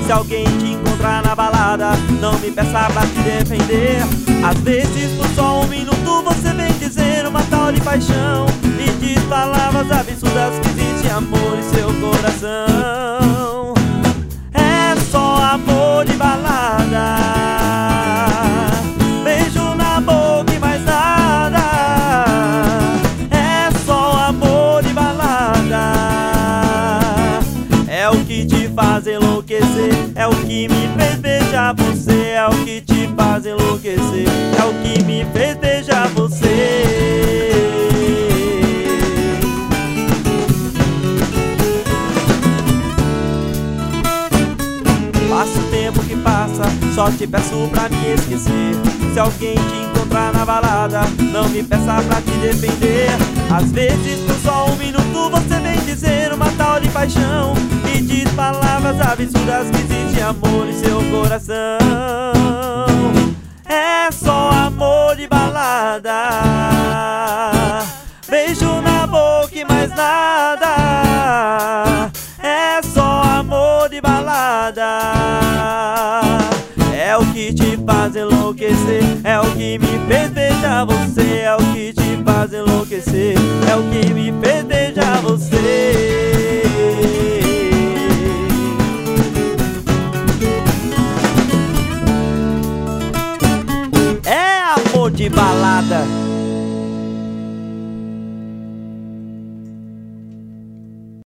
Se alguém te encontrar na balada, não me peça pra te defender. Às vezes por só um minuto você vem dizer uma tal de paixão e diz palavras absurdas que existe amor em seu coração. É só amor de balada, beijo na boca e mais nada. É só amor de balada, é o que te faz enlouquecer, é o que me fez beijar você, é o que te faz enlouquecer, é o que me fez beijar você. Passa o tempo que passa, só te peço pra me esquecer. Se alguém te encontrar na balada, não me peça pra te defender. Às vezes por só um minuto você vem dizer uma tal de paixão e diz palavras absurdas que existe amor em seu coração. É só amor de balada, beijo na boca e mais nada. É só amor de balada, é o que te faz enlouquecer, é o que me fez beijar você, é o que te faz enlouquecer, é o que me fez beijar você. É amor de balada.